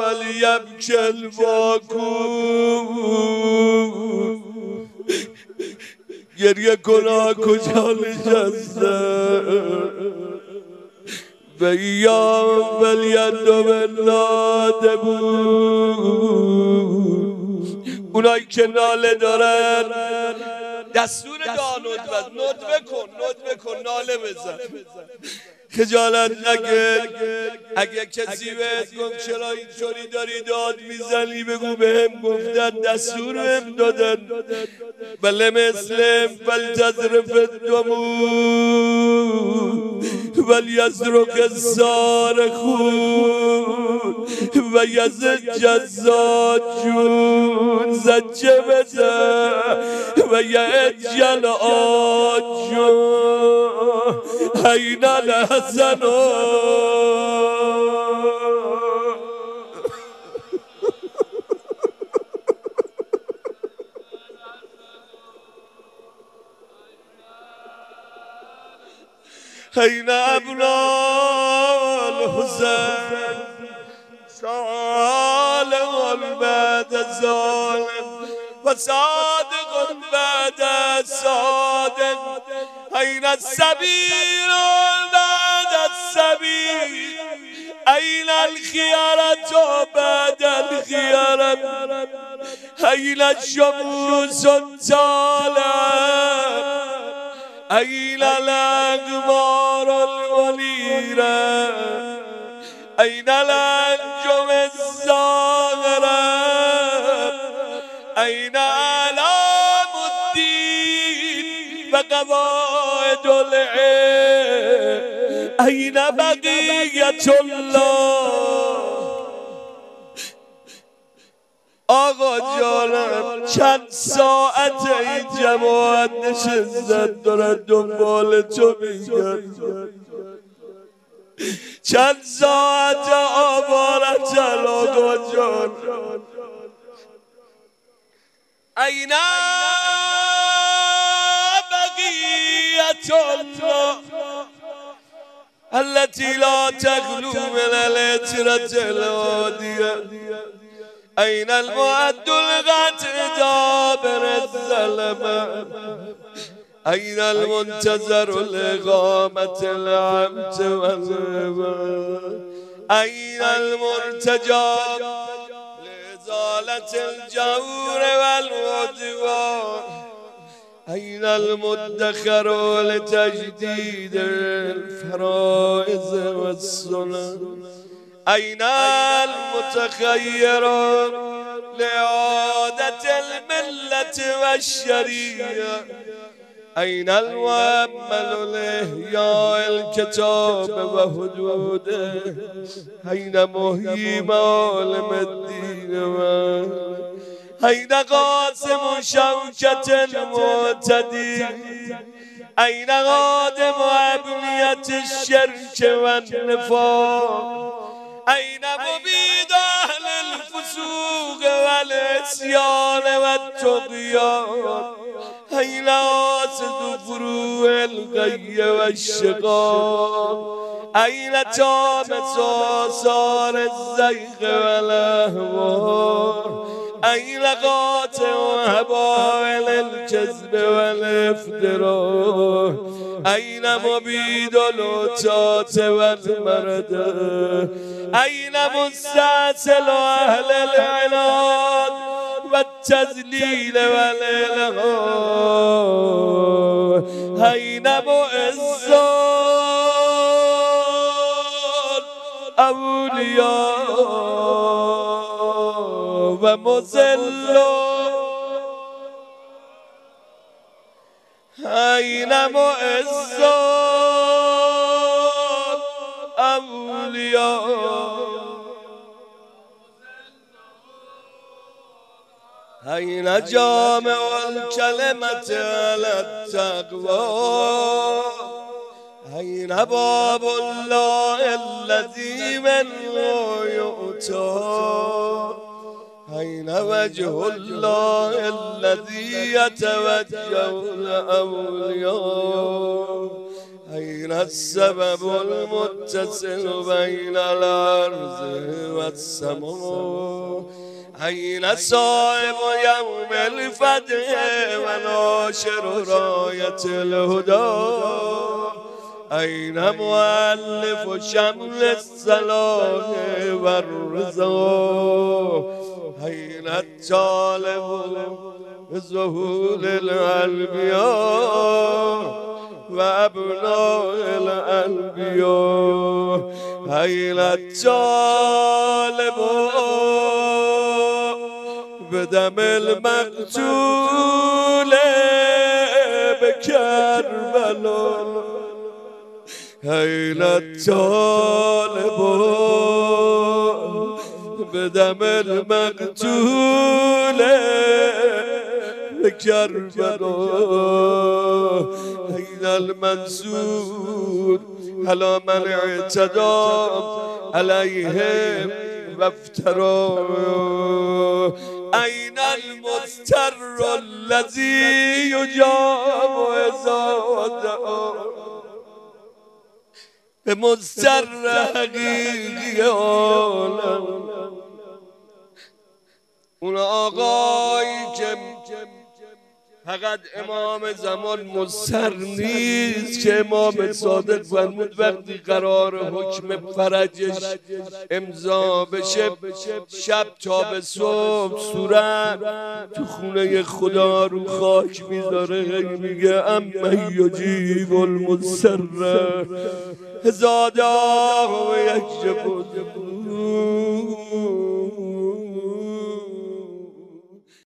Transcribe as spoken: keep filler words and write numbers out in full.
فلیبکی الواکون گریه کنا کجا نشسته و ایام ولید و بلاده بود اونایی که ناله دارن دستور دانود بزن ندوه کن ندوه کن ناله بزن خجالت نکن اگه کسی بهت گفت چرا اینطوری داری داد میزنی بگو بهم گفتن دستور بهم دادن بله مسلم فلتظرف الدمون ولیزرق الصارخون و یزج الزاجون زجه بزن و یعجل آجون این الحسنون این ابناء الحسین صالح بعد ظالم و صادق بعد صادق این السبیل بعد السبیل این الخیارة بعد الخیارة این الشموس الطالع این الاقمار المنیره این الانجم الزاهره این علام الدین و قواعد العلم این بقیت الله آقا جانم چند ساعت این جماعت نشستن دارن دنبال تو میگن چند ساعت آوارتن آقا جان این بقیت الله التي لا تخلو من العترة الهادية این المعد القطع دابر الظلمة این المنتظر الإقامة العمت والربا این المرتجى لإزالة الجور والعدوان این المدخر لتجديد الفرائض والسنن این المتخیر لإعادة الملة والشريعة این المؤمل لإحیاء الكتاب وحدوده این محیی معالم الدین این قاسم شوکة المعتدی این قادم ابنیت الشرک والنفاق این مبید اهل الفسوق والعصیان والطغیان این آسد فروع الغی والشقاق این تامس آثار الزیغ والاهوار این قاطع هبائل الكذب والافتراء این مبید العتاة والمرد این مستأصل اهل العناد والتذلیل والالغاء این معزان اولیاء و مذلون این معزان اولیاء این جامع الکلمة علی التقوی این باب الله الذی منه یؤتی این وجه الله الذي يتوجه الأولياء این السبب المتصل بین الارض و السماء این صاحب یوم الفتح و ناشر رایت الهدى این مؤلف شمل الصلاح و الرضا این الطالب ظهور الانبیاء و ابناء الانبیاء این الطالب بدم المقتول بکربلا این الطالب بدم المقتول بكربلا این المنصور على من اعتدى عليهم وافترى این المضطر الذي يجاب اذا دعا به مضطر حقیقی عالم اون آقایی که فقط امام زمان مضطر نیست که امام صادق فرمود وقتی قرار حکم فرجش امضا بشه شب تا به صبح صورت تو خونه خدا رو خاک میذاره میگه اما یجیب المضطر اذا دعاه و یکشف السوء